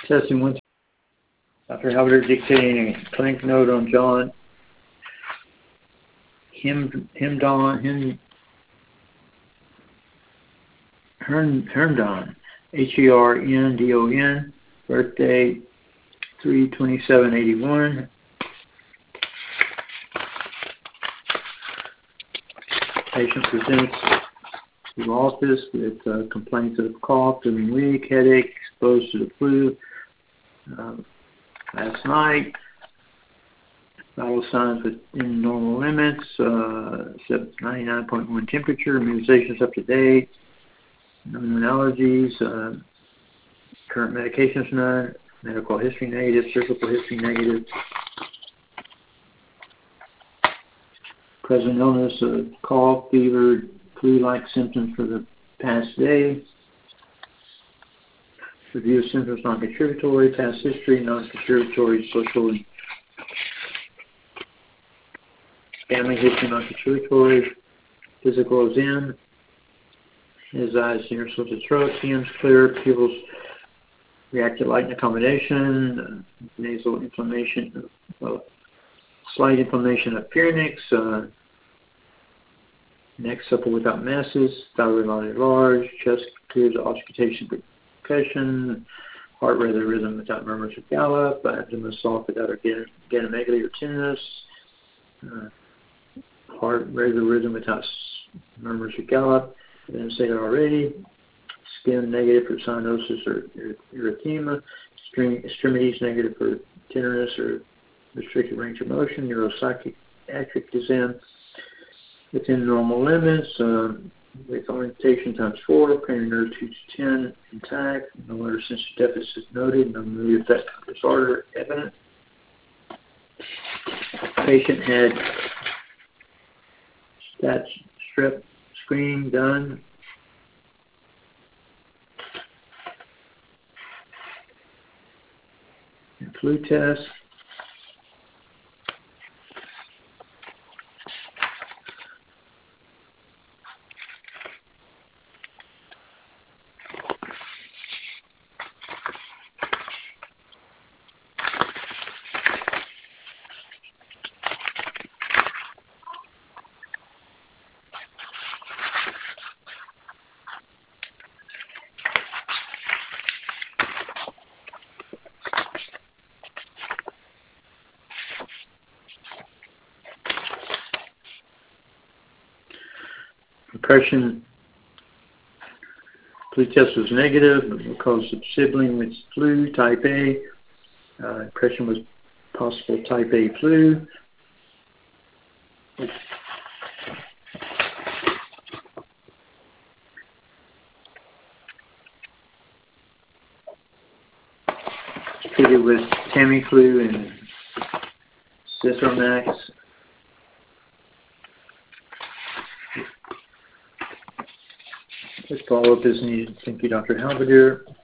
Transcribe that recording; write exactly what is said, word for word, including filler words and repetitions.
Testing one. Doctor Halberdier dictating a clinic note on John Him Himdon Him Hern Herndon, H E R N D O N, birthday three twenty-seven eighty-one. Patient presents to office with uh, complaints of cough, feeling weak, headache, exposed to the flu. Uh, last night, vital signs within normal limits, uh, ninety-nine point one temperature, immunizations up to date, no known allergies, uh, current medications none, medical history negative, surgical history negative, present illness, uh, cough, fever, flu-like symptoms for the past day. Review of symptoms non-contributory, past history, non-contributory, social and family history non-contributory, physical exam. His eyes near source of throat, P M's clear, pupils react to light and accommodation, uh, nasal inflammation, uh, slight inflammation of pharynx, uh, neck supple without masses, thyroid line large, chest clears auscultation percussion, heart rate rhythm without murmurs or gallop, abdomen soft without organomegaly or tenderness, uh, heart regular rhythm without murmurs or gallop. I didn't say that already. Skin negative for cyanosis or erythema. Extremities negative for tenderness or restricted range of motion. Neuropsychiatric exam within normal limits. Uh, with orientation times four. Cranial nerve two to ten intact. No motor sensory deficit noted. No mood affective disorder evident. Patient had stat strep screening done. And flu test. Depression, flu test was negative because of sibling with flu type A. Uh, depression was possible type A flu. Treated with Tamiflu and Zithromax. This follow-up is needed. Thank you, Doctor Halberdier.